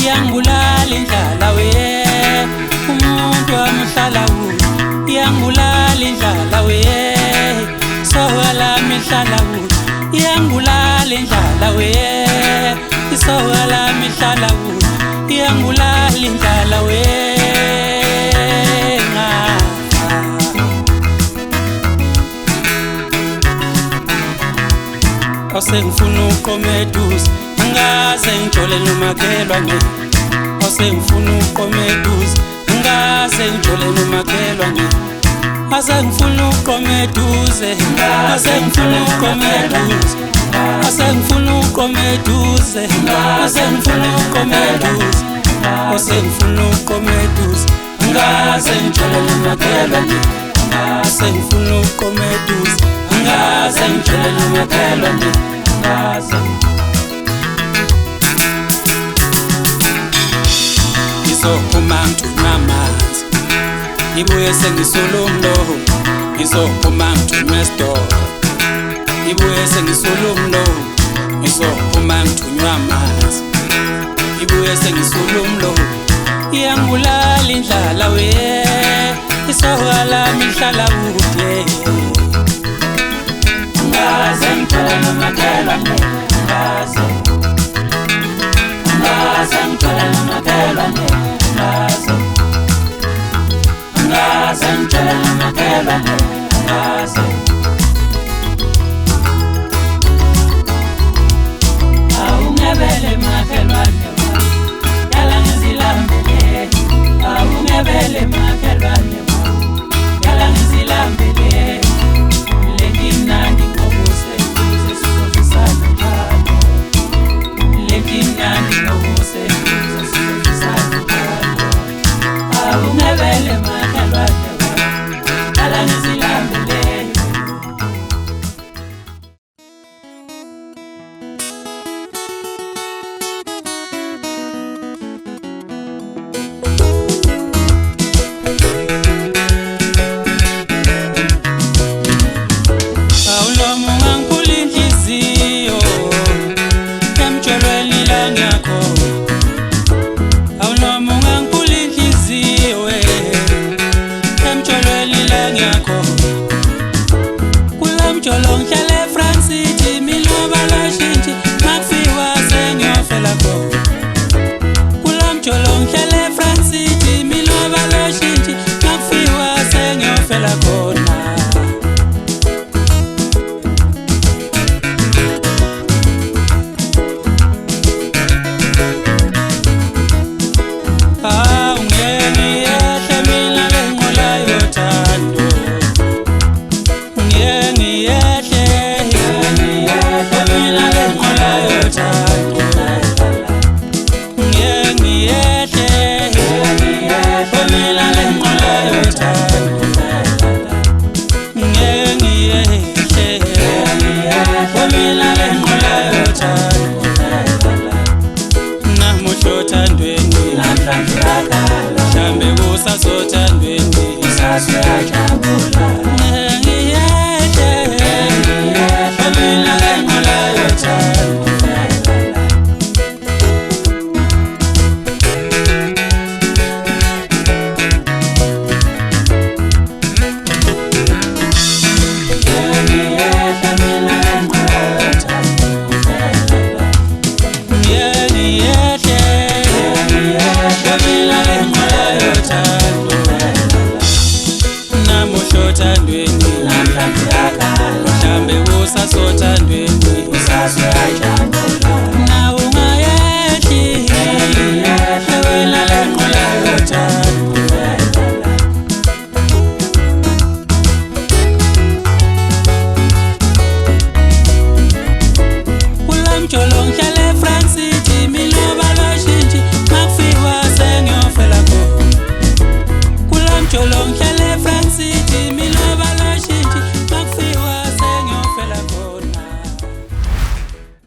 iyangibulala indlala we umuntu amhlala kude iyangibulala indlala we isoka lami lihlala kude iyangibulala indlala we isoka lami lihlala kude iyangibulala indlala we Osengifuna ukomeduza ngaze ngijole nomakhelwane Osengifuna ukomeduza ngaze ngijole nomakhelwane Asengifuna ukomeduze asengifuna ukomeduze asengifuna ukomeduze asengifuna ukomeduze Osengifuna ukomeduza ngaze ngijole nomakhelwane Asengifuna ukomeduza ngaze ngijole nomakhelwane Ngizophuma ngithunywa amanzi ngibuye sengisula umlomo Ngizophuma ngithunywa esitolo ngibuye sengisula umlomo Ngizophuma ngithunywa amanzi ngibuye sengisula umlomo Iyangibulala indlala we isoka lami lihlala kude Ngaze ngijole nomakhelwane ngaze ngijole nomakhelwane ngaze ngijole nomakhelwane ngaze Awungebele makhelwane yala ngizilambele Awungebele makhelwane yala ngizilambele Lekinandi ngobuse kuze sizofisana njalo Lekinandi ngobuse kuze sizofisana njalo Awungebele makhelwane yala ngizilambele Cholong